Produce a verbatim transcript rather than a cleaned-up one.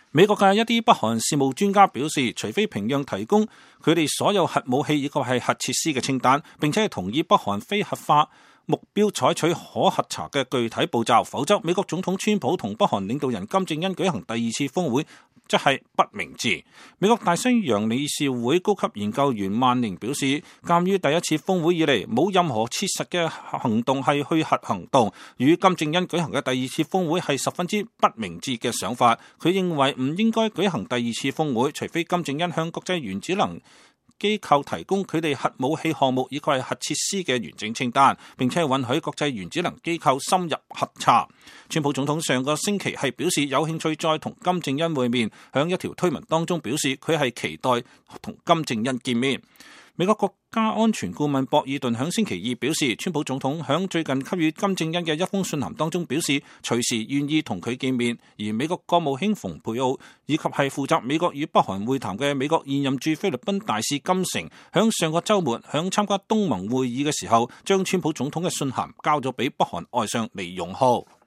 美國嘅一啲北韓事務專家表示，除非平壤提供佢哋所有核武器以及係核設施嘅清單，並且係同意北韓非核化目標採取可核查嘅具體步驟，否則美國總統川普同北韓領導人金正恩舉行第二次峰會即係不明智。美國大西洋理事會高級研究員萬寧表示，鑑於第一次峰會以嚟冇任何切實嘅行動係去核行動，與金正恩舉行嘅第二次峰會係十分之不明智嘅想法。佢認為唔應該舉行第二次峰會，除非金正恩向國際原子能機構提供佢哋核武器項目以及係核設施嘅完整清單，並且允許國際原子能機構深入核查。川普總統上個星期係表示有興趣再同金正恩會面，響一條推文當中表示佢係期待同金正恩見面。美國國家安全顧問博爾頓響星期二表示，川普總統響最近給予金正恩嘅一封信函當中表示，隨時願意同佢見面。而美國國務卿蓬佩奧以及係負責美國與北韓會談嘅美國現任駐菲律賓大使金城，響上個週末響參加東盟會議嘅時候，將川普總統嘅信函交咗俾北韓外相李勇浩。